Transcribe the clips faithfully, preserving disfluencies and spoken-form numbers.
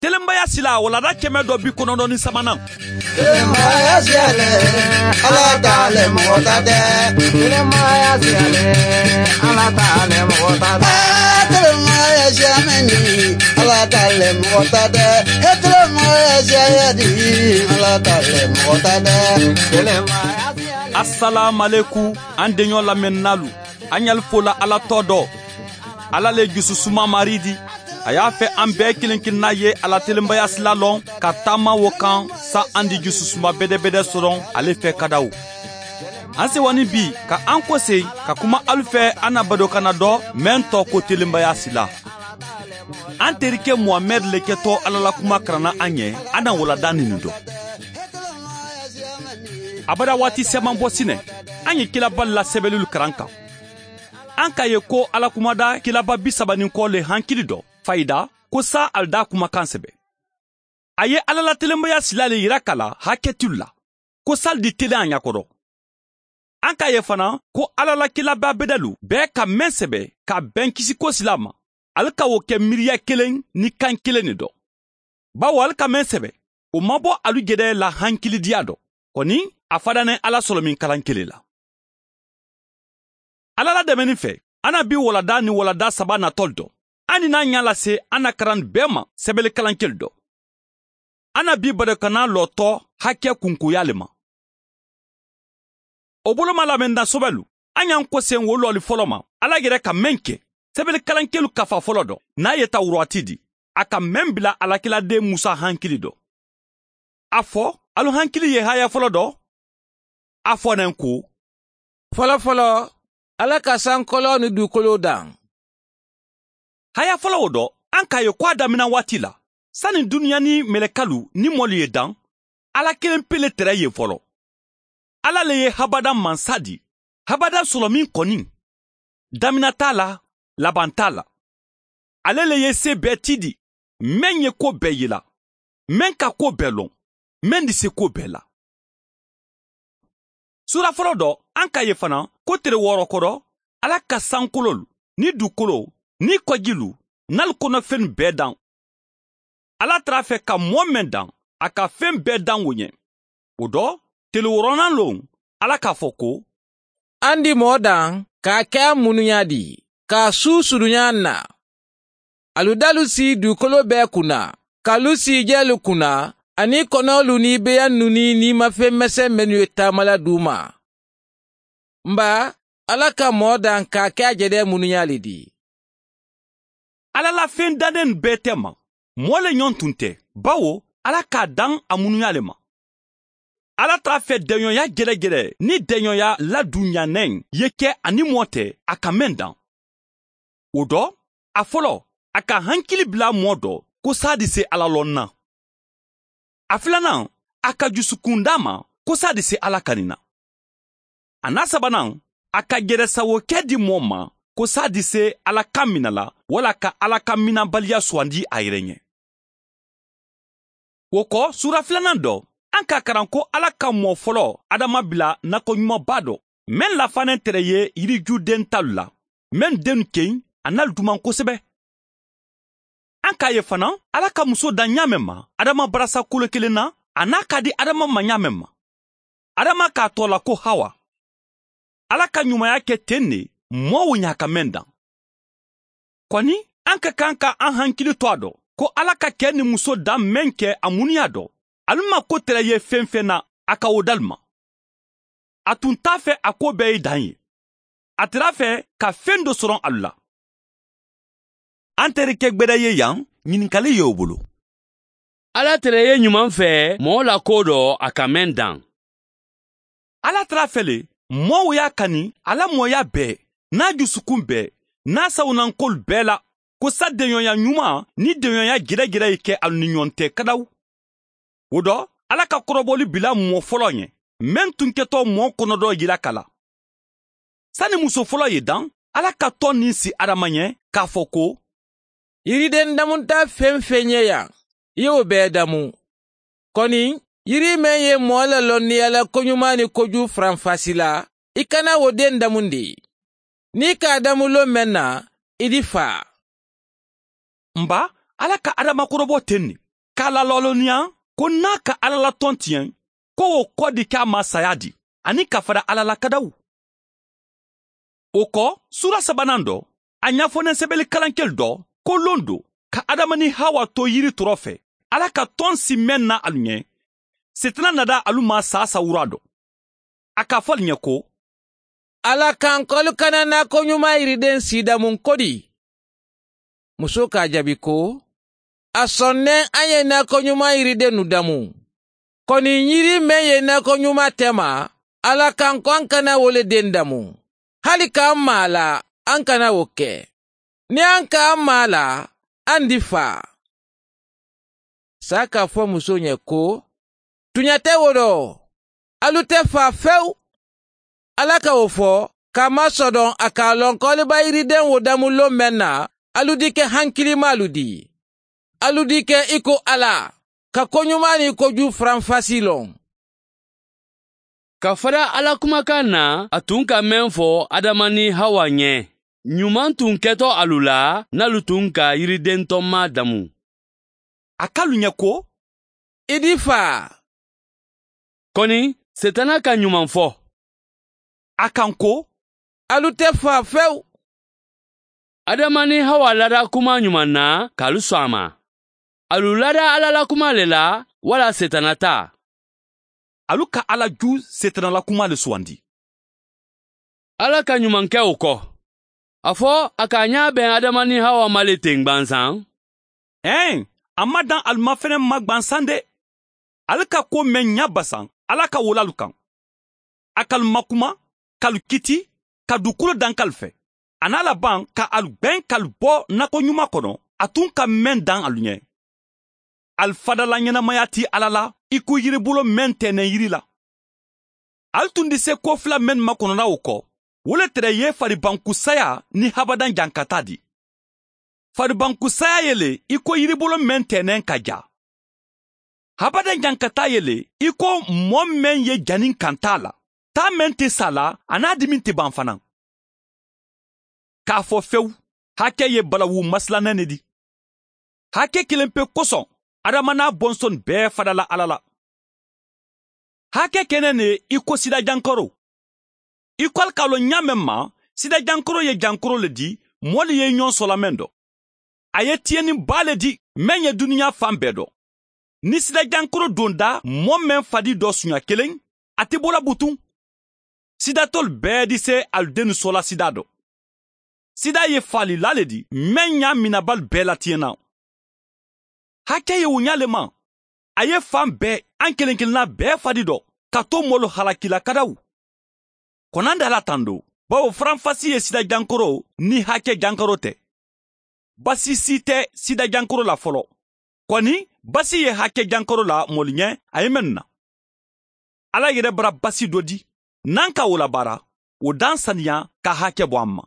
Telembaya sila wala da keme do bi kono ni samana. Telembaya siale ala tale motade. Telembaya siale ala tale motade. Telembaya siameni ala tale motade. Telembaya siadi ala tale motade. Telembaya siale. Assalamu alaikum andenyo la mennalu. Anyal fola ala todo. Ala le jusu suma maridi. Aya fe an bɛɛ kelen kelenna ye ala telembaya sila lɔn ka taama wo kan sa an di jususuma bɛdɛbɛdɛ sɔrɔ ale fɛ ka daw. An sewani bi ka an kose ka kuma alu fɛ an na bado kana dɔ mɛn tɔ ko telembaya sila. An terike Muhammed le kɛtɔ ala la kuma karana an ye an na walada nini dɔ. Abada waati sɛman bɔ sinɛ an ye kilaba la sɛbɛlilu karan kan. An ka ye ko ala kumada kilaba bisabani kɔ le hankili dɔ. Faida ko sa alda kuma kansebe. Aye alala telembaya silale yira kala haketul la. Ko sal di tele anya koro. Anka ye fana ko alala kilaba bedalu be ka mensebe ka ben kisi ko silama. Alka wo ke miriya kelen ni kan kelen ni do. Ba walka mensebe o mabo alu gede la hankili diado. Koni afadane ala solomin kalan kele la. Alala demeni fe ana bi walada ni walada sabana toldo. Ani na nyala se ana karan bema sebele kalankel do. Ana bi bade kana loto hake kunkuyalema. Obolo malamenda sobelu. Anyan kosen wolo ali foloma. Ala gere ka menke. Sebele kalankelu kafa folodo. Na yeta uruatidi. Aka membila alakila de musa hankili do. Afo, alu hankili ye haya folodo. Afo nenku. Folo folo. Alaka sankolo ni du kolo dang. Haya folo do, anka ye kwa damina watila. Sani dunia ni melekalu ni moli ye dan, ala kelen pele tere ye folo. Ala le ye habada mansadi, habada solomin konin. Damina tala, labantala. Ale le ye se betidi, men ye ko be yela, men ka ko belon, men di se ko bela. Sura folo do, anka ye fana, ko tere woro koro, ala ka sankololu, ni du kolo, ni kwagilu, nal kono fen bedan. Ala trafe ka momen dan, aka fen bedan wonye. Odo, tele woronan long, ala ka foko. Andi modan, ka kea mununyadi, ka su sudunyana. Aludalu si du kolo be kuna, kalu si jelu kuna, ani kono luni beyan nuni ni mafe mese menu tamala duma. Mba, ala ka modan ka kea jede mununyali di. Ala la fen daden betema, mwole nyon tunte, bawo, ala ka dan amunuyalema. Ala trafe denyon ya gere gere, ni denyon ya la dunya neng, yeke ani mwote, aka mendan. Odo, afolo, aka hankili bila mwodo, kosa se ala lonna. Afilanan, aka jusukundama, kosa se ala kanina. Anasabanan, aka gere sawo kedi mwoma, kosa dise ala kamina la, wala ka ala kamina balia swandi airenye. Woko, sura filanan do, anka karanko ala ka mo folo, adama bila nako nyuma bado, men la fanen tereye iri ju den talula, men den ken, anal duman kosebe. Anka ye fanan, ala ka muso da nyamema, adama barasa kule kelena, anaka di adama manyamema. Adama ka tola ko hawa. Ala ka nyuma yake tenne, mwa nyaka mendan. Kwani, anka kanka an hankili toado, ko alaka keni muso da menke amuniado, aluma ko tere ye fenfena aka odalma. Atunta fe ako beye danye. Atira fe ka fendo soron alla. Antere kek beda ye yang, nyininkali ye obolo. Ala tere ye nyuman fe, mo la kodo aka mendan. Ala tira fele, mo ya kani, ala mo ya be. Na jusukun be, na saunan kol bela, ko sa denyon ya nyuma, ni denyon ya gira gira ike al ninyonte kadaw. Odo, ala ka koroboli bila mo folo nye, men tunketo mo konodo gira kala. Sani muso folo ye dan, ala ka ton ninsi adamanye, ka foko. Yiri den damunta femfenye ya, yo be damu. Koni, yiri menye mwala loni ala konyumani koju franfasila, ikana wo den damundi. Ni ka adamulo mena, idi fa. Mba, ala ka adama korobo tenni. k'a la lɔlɔniya ko n'a ka Ala la tɔn tiɲɛ ko o kɔ di k'a ma saya di ani ka fara Ala la kadaw. O kɔ sura sabanan dɔ a ɲɛfɔnen sɛbɛnni kalankɛli dɔ ko lon do ka Adama ni Hawa to yiri tɔrɔ fɛ Ala ka tɔn si mɛn na alu ɲɛ Setana nada alu ma sa sa wura dɔ a ka fɔ ɲɛ ko Ala kan kɔlu kana na ko ɲuman yiriden sida mun kodi. Muso k'a jaabi ko a sɔnnen an ye nakɔ ɲuman yiriden nu damu. Kɔni yiri men ye nakɔ ɲuman tɛ ma, Ala kan ko an kana wole den damu. Hali k'an ma la, an kana o kɛ. Ni an k'an ma la, an di fa. Sa k'a fɔ muso ɲɛ ko tuɲa tɛ wo dɔ, alu tɛ fa fewu. Ala ka o fɔ k'a ma sɔdɔn a k'a lɔn kɔliba yiriden wo damu lon mɛn na, alu di kɛ hankilima alu di. Alu di kɛ iko Ala, ka koɲuman ni koju faranfasi lɔn. Ka fara Ala kumakan na, a tun ka mɛn fɔ Adama ni Hawa ɲɛ. Ɲuman tun kɛtɔ alu la, n'alu tun ka yiriden tɔma damu. A k'alu ɲɛ ko I di fa. Kɔni, Setana ka ɲuman fɔ. A kan ko Alu tɛ fa fewu. Adama ni Hawa lada kuma ɲuman na k'alu sɔn a ma. Alu lada Ala la kuma le la, wala Setana ta. alu ka Ala ju Setana la kuma le sugandi. Ala ka ɲumankɛ o kɔ. A fɔ a k'a ɲa bɛn Adama ni Hawa ma le ten gbansan. Ɛn, a ma dan alu ma fɛnɛ ma gbansan de. Ale ka ko mɛn ɲa basan Ala ka wolo alu kan. A k'alu makuma, k'alu kiti, ka dukolo dan k'alu fɛ. A n'a laban ka alu gbɛn k'alu bɔ nakɔ ɲuman kɔnɔ, a tun ka mɛn dan alu ɲɛ. Alu fadala ɲɛnamaya ti Ala la i ko yiribolo mɛn tɛnɛ yiri la. Alu tun di se ko fila mɛn ma kɔnɔna o kɔ, wole tɛrɛ ye faribankusaya ni habadan jankata di. Faribankusaya yele i ko yiribolo mɛn tɛnɛ ka ja. Habadan jankata yele i ko mɔ mɛn ye janin kan t'a la. Ta mɛn tɛ sa la, a n'a dimi tɛ ban fana. K'a fɔ fewu, hakɛ ye balawu masilanɛ ne di. Hakɛ kelen pe kosɔn, Adama n'a bɔnsɔn bɛɛ fadala Ala la. Hakɛ kɛnɛ ne i ko sida jankɔrɔ. I kɔli k'a lɔn ɲa mɛn ma, sida jankɔrɔ ye jankɔrɔ le di, mɔli ye ɲɔn sɔla mɛn dɔ. A ye tiɲɛni ba le di, mɛn ye duniya fan bɛɛ dɔ. Ni sida jankɔrɔ don da, mɔ mɛn fadi dɔ suɲa kelen, a tɛ bɔla butun. Sidatɔl bɛɛ di se alu denu sɔla sida dɔ. Sida ye fali la le di, mɛn ɲa minabal bɛɛ la tiɲɛna. Hakɛ ye o ɲale ma. A ye fan bɛɛ, an kelen kelenna bɛɛ fadi dɔ, ka to mɔlo halakila kadaw. Kɔnan da la tan do, bawo faranfasi ye sida jankɔrɔ ni hakɛ jankɔrɔ tɛ. Basi si tɛ sida jankɔrɔ la fɔlɔ. Kɔni, basi ye hakɛ jankɔrɔ la mɔli ɲɛ, a ye mɛn na. Ala yɛrɛ bara basi dɔ di, n'an ka o labaara, o dan saniya ka hakɛ bɔ an ma.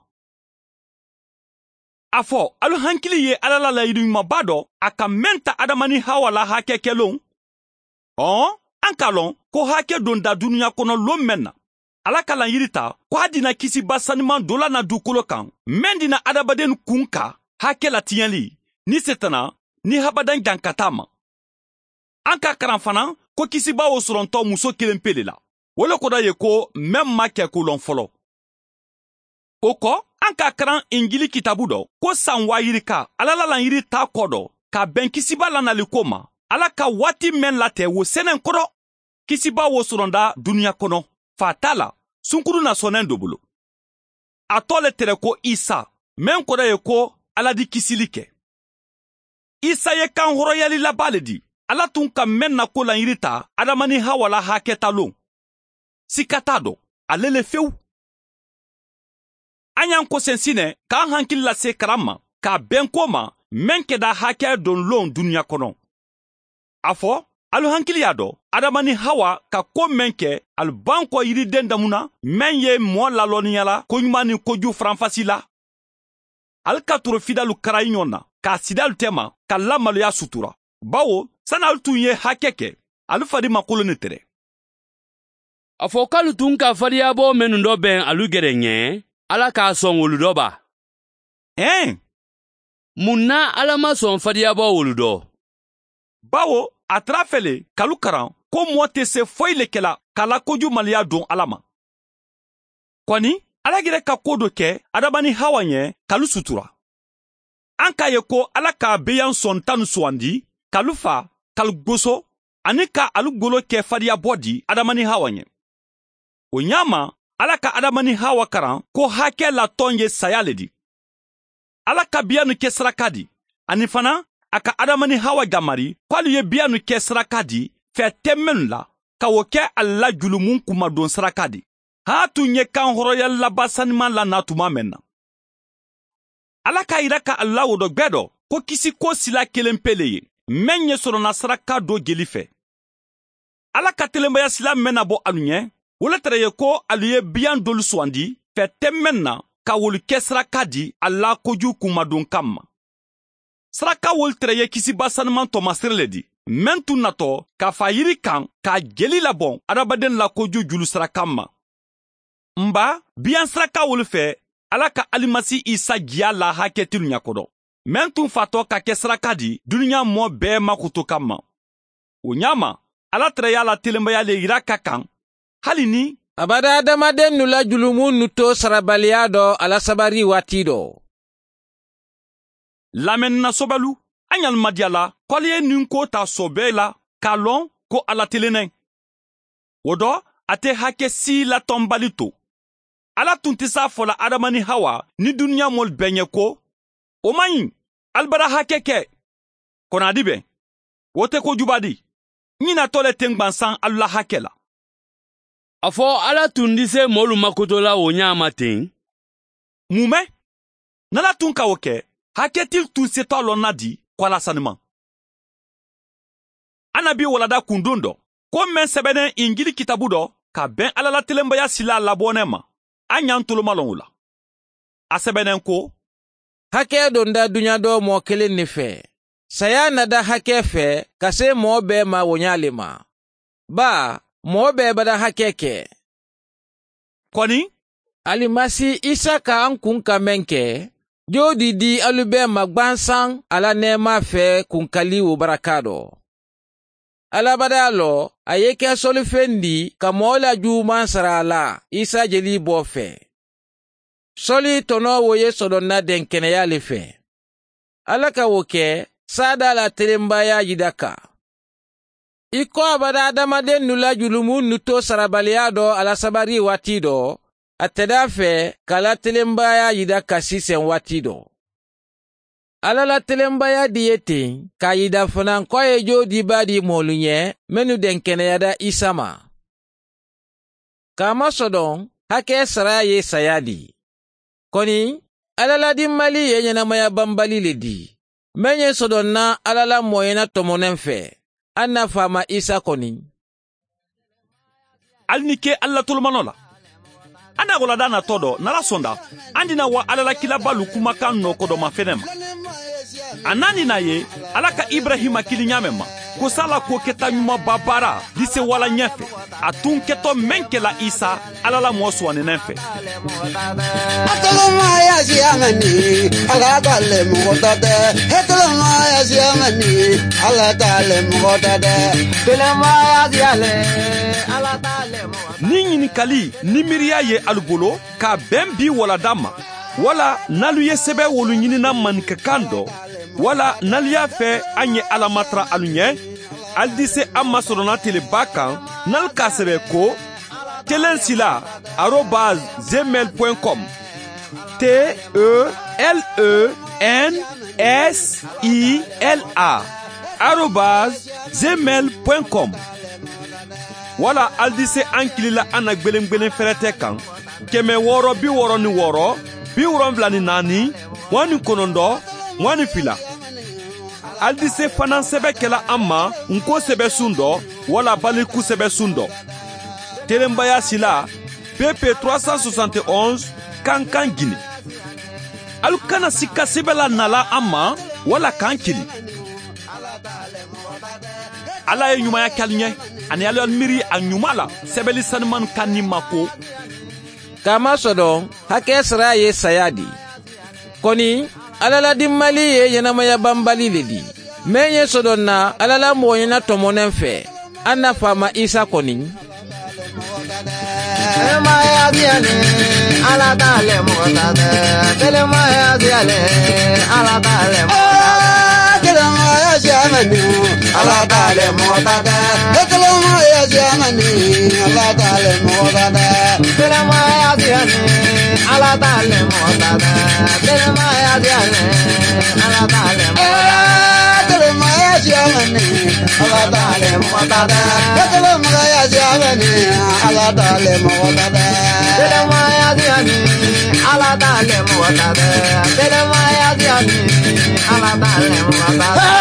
A fɔ, alu hankili ye Ala la layiduɲumanba dɔ, a ka mɛn ta Adama ni Hawa la hakɛ kɛlon. Ɔn, an k'a lɔn ko hakɛ don da duniya kɔnɔ lon mɛn na. Ala ka lan yiri ta, ko a dina kisiba saniman dola na dukolo kan, mɛn dina adamaden kun ka hakɛ la tiɲɛli, ni Setana, ni habadan jankata ma. An ka karan fana ko kisiba o sɔrɔntɔ muso kelen pele la. Wole koda ye ko mɛn ma kɛ ko lɔn fɔlɔ. O kɔ, an ka karan Injili kitabu dɔ, ko san wa yiri ka Ala la lan yiri ta kɔ dɔ, ka bɛn kisiba lanali ko ma, Ala ka waati mɛn latɛ wo sɛnɛn kɔrɔ. Kisiba wo sɔrɔnda duniya kɔnɔ, fa t'a la, sunkuru na sɔnɛn do bolo. A tɔ le tɛrɛ ko Isa, mɛn kɔrɔ ye ko Ala di kisili kɛ. Isa ye kan hɔrɔnyali laba le di, Ala tun ka mɛn na ko lan yiri ta Adama ni Hawa la hakɛ ta lon. Sika t'a dɔ, ale le fewu. An y'an kosensinɛ k'an hankili lase karan ma, k'a bɛn ko ma, mɛn kɛda hakɛ don lon duniya kɔnɔ. A fɔ, alu hankili y'a dɔ, Adama ni Hawa ka ko mɛn kɛ alu ban kɔ yiriden damuna, mɛn ye mɔɔ lalɔniyala koɲuman ni koju faranfasi la. Alu ka toro fidalu karayi ɲɔgɔn na, k'a sidalu tɛma, ka lamaloya sutura. Bawo, sani alu tun ye hakɛ kɛ, alu fadi ma kolo ne tɛrɛ. A fɔ k'alu tun ka fadiyabɔ minnu dɔ bɛn alu gɛrɛ ɲɛ, Ala k'a sɔn wolu dɔ ba. Ɛn, Mun na Ala ma sɔn fadiyabɔ wolu dɔ? bawo a tara fɛle kalu karan ko mɔɔ tɛ se foyi le kɛla k'a la kojumaliya don ala ma kɔni ala yɛrɛ ka ko dɔ kɛ adama ni hawa ɲɛ kalu sutura an k'a ye ko ala k'a beyan sɔn tanu sugandi kalu fa kalu goso ani ka alu golo kɛ fadiya bɔ di adama ni hawa ɲɛ o ɲama ala ka adama ni hawa karan ko hakɛ la tɔn ye saya le di ala ka biyanu kɛ saraka di ani fana a ka adama ni hawa gamari k'alu ye biyanu kɛ saraka di fɛ tɛ minnu la ka o kɛ ala la julumun kumadon saraka di ha tun ye kan hɔrɔnya laba saniman la na tuma mɛn na ala ka yira ka ala wo dɔ gbɛ dɔ ko kisi ko sila kelen pele ye mɛn ye sɔrɔna saraka do jeli fɛ ala ka telenbaya sila mɛn na bɔ alu ɲɛ wole tɛrɛ ye ko alu ye biyan dolu sugandi fɛ tɛ mɛn na ka wolu kɛ saraka di ala koju kumadon kam ma saraka wolu tɛrɛ ye kisiba saniman tɔmasere le di mɛn tun natɔ k'a fa yiri kan k'a jeli labɔn adamaden la koju julu saraka ma nba biyan saraka wolu fɛ ala ka alimasi isa jiya la hakɛ tilu ɲakodɔ mɛn tun fatɔ ka kɛ saraka di duniɲa mɔ bɛɛ makuto kam ma o ɲama ala tɛrɛ y'a la telenbaya le yira ka kan hali ni abada adamaden nu la julumu nu to sarabaliya dɔ ala sabari waati dɔ lamɛnna sobalu an ɲalimadiya la kɔli ye nin ko ta sɔbɛ la k'a lɔn ko ala telennɛ o dɔ a tɛ hakɛ si la tɔnbali to ala tun tɛ s'a fɔla adama ni hawa ni duniɲa mɔli bɛɛ ɲɛ ko o man ɲi alibara hakɛ kɛ kɔnadi bɛn o tɛ kojuba di ɲinatɔ le tɛ gwansan alu la hakɛ la a fɔ ala tun tɛ se mɔɔlu makoto la o ɲama ten mumɛ n'ala tun ka o kɛ hakɛti tun setɔ lɔ na di kɔla sanima anabi walada kundon dɔ ko mɛn sɛbɛnnen injili kitabu dɔ ka bɛn ala la telenbaya sila labɔnɛ ma an y'an tolomalɔn o la a sɛbɛnnen ko hakɛ don da duɲa dɔ mɔɔ kelen ne fɛ saya na da hakɛ fɛ ka se mɔɔ bɛɛ ma woɲale ma ba mɔɔ bɛɛ bada hakɛ kɛ kɔni alimasi isa ka an kun ka mɛn kɛ jodi di alu bɛɛ ma gwansan ala nɛɛma fɛ kunkali o baraka dɔ alabada lɔ a ye kɛ sɔlifen di ka mɔɔ la juguman sara a la isa jeli bɔ fɛ sɔli tɔnɔ wo ye sɔdɔnna den kɛnɛya le fɛ ala ka wo kɛ sada la telenbaya yida ka i kɔ abada adamaden nu la julumu nu to sarabaliya dɔ ala sabari waati dɔ a tɛda fɛ ka la telenbaya yida ka sisɛn waati dɔ ala la telenbaya di ye ten k'a yida fana kɔ ye jo diba di mɔɔlu ɲɛ minnu den kɛnɛyada isa ma k'a masɔdɔn hakɛ sara ye saya di kɔni ala la dimmali ye ɲɛnamaya banbali le di mɛn ye sɔdɔnna ala la mɔyena tɔmɔnɛn fɛ an na faama isa kɔni hali ni ke ala tolomanɔ la an na walada natɔ dɔ n'ala sɔnda an dina wa ala la kilabalu kumakan nɔ kɔdɔma fɛnɛ ma a n'a ni na ye ala ka ibrahima kili ɲamɛ ma ko sala ko kɛta ɲumanba baara di se wala ɲɛfɛ a tun kɛtɔ mɛn kɛla isa ala la mɔɔ suwanenɛ fɛ Hetolomaya siamani, ala tale mugotade. Hetolomaya siamani, ala tale mugotade. Hetolomaya siale, ala tale mugotade. ni ɲinikali ni miiriya ye alu bolo ka bɛn bi walada ma wala n'alu ye sɛbɛ wolu ɲinina manikakan dɔ wala n'alu y'a fɛ an ye ala matara alu ɲɛ ali di se an masɔrɔna teleba kan n'alu k'a sɛbɛ ko telen sila arobase gmail point com t e l e n s i l a arobase gmail point com wala ali di se an kilila an na gwelen gwelen fɛrɛtɛ kan kɛmɛ wɔɔrɔ bi wɔɔrɔ ni wɔɔrɔ bi wolonwula ni naani mugan ni kɔnɔntɔn mugan ni fila ali di se fana sɛbɛ kɛla an ma nko sɛbɛsun dɔ wala baliku sɛbɛsun dɔ telenbaya sila p p trois cent soixante et onze kankan gini alu kana sika sɛbɛ la nala an ma wala k'an kili ala ye ɲumanya kali ɲɛ ani ala miiri a ɲuman la sɛbɛli sanimani kan ni ma ko k'a masɔdɔn hakɛ sara ye saya di kɔni ala la dimmali ye ɲɛnamaya banbali le di menye sodonna alala moye na tomonen fe anna fama isa koni Maya diale ala dale motada tele maya diale ala dale motada tele maya jamani ala dale motada tele maya jamani ala dale motada tele maya diale ala dale motada tele maya diale ala dale motada tele maya jamani ala dale motada tele maya jamani ala dale motada tele maya diani ala dale motada tele maya diani ala dale motada